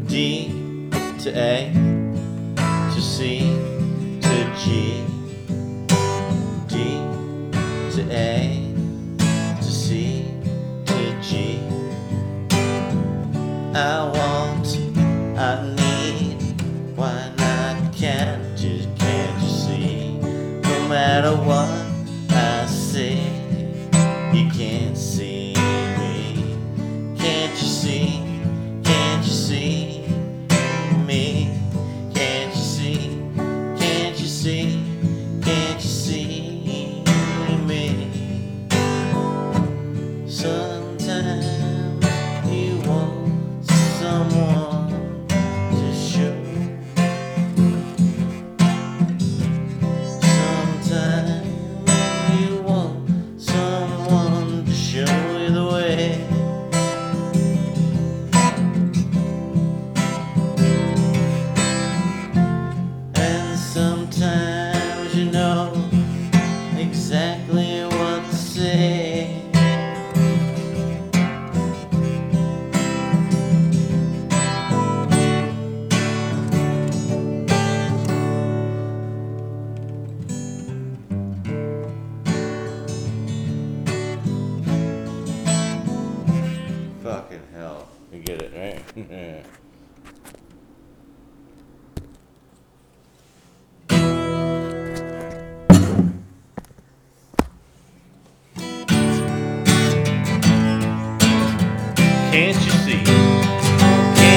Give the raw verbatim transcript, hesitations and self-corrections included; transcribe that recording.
D to A to C to G, D to A to C to G. I want, I need, why not, can't you, can't you see? No matter what I say, you can't see me. Can't you see, can't you see me? Can't you see, can't you see, can't you see me? Sometimes you want someone to show. Sometimes you want someone to show you the way. And sometimes you know exactly what to say. Fucking hell. You get it, right?